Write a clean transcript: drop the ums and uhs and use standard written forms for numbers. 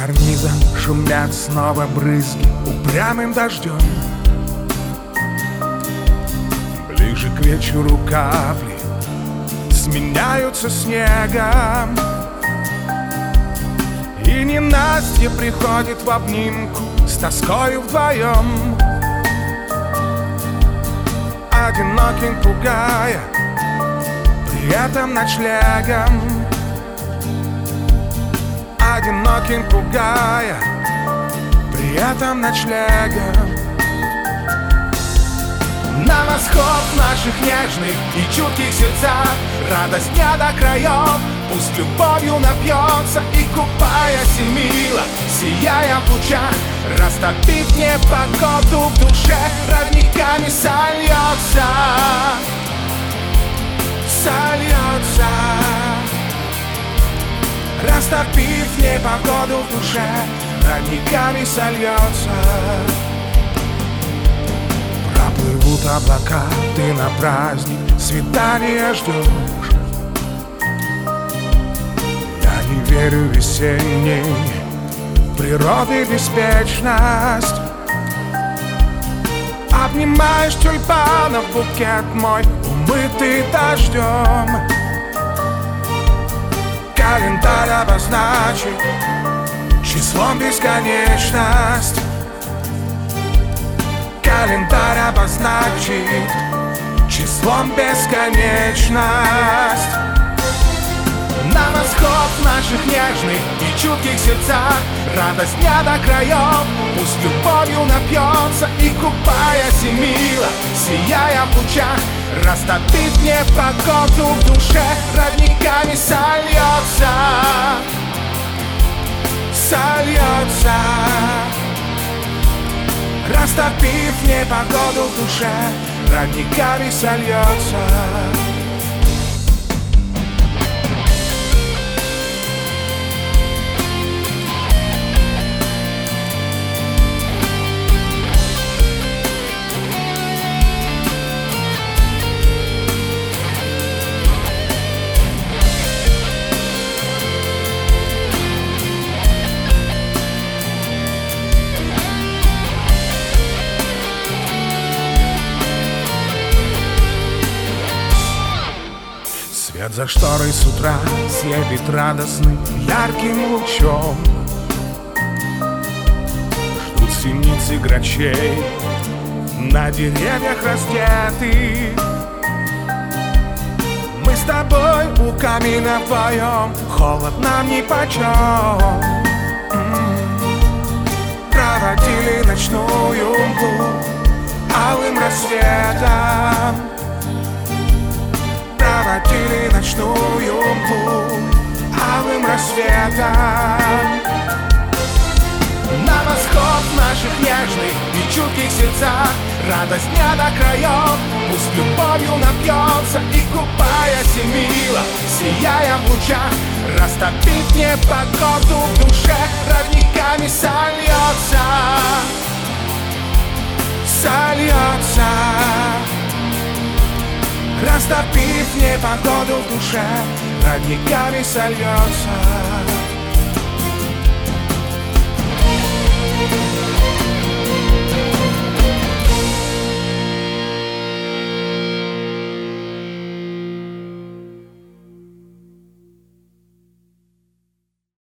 карнизом шумят снова брызги упрямым дождем. Ближе к вечеру капли сменяются снегом, и ненастье приходит в обнимку с тоскою вдвоем. Одиноким пугая, при этом ночлегом. Одиноким пугая, при этом ночлегом. На восход наших нежных и чутких сердцах радость дня до краев, пусть любовью напьется и, купаясь и мило, сияя в лучах, растопив непогоду в душе, родниками сольется, сольется. Растопив непогоду в душе, родниками сольется. Проплывут облака, ты на праздник свидания ждешь. Я не верю в весенней природы беспечность. Обнимаешь тюльпанов букет мой, умытый дождем. Календарь обозначит числом бесконечность. Календарь обозначит числом бесконечность. На восход наших нежных и чутких сердцах радость дня до краев, пусть любовью напьется и, купаясь и мило, сияя в лучах, растопив непогоду в душе, родниками сольется, сольется. Растопив непогоду в душе, родниками сольется. Свет за шторой с утра слепит радостным ярким лучом. Ждут синицы грачей на деревьях раздеты. Мы с тобой у камина вдвоем, холод нам нипочем. Проводили ночную мглу алым рассветом. Проводили ночную мглу алым рассветом. На восход наших нежных и чутких сердцах радость дня до краев, пусть любовью напьется и, купаясь и мило, сияя в лучах, растопив непогоду в душе, родниками сольется, сольется. Растопив непогоду в душе, родниками сольется.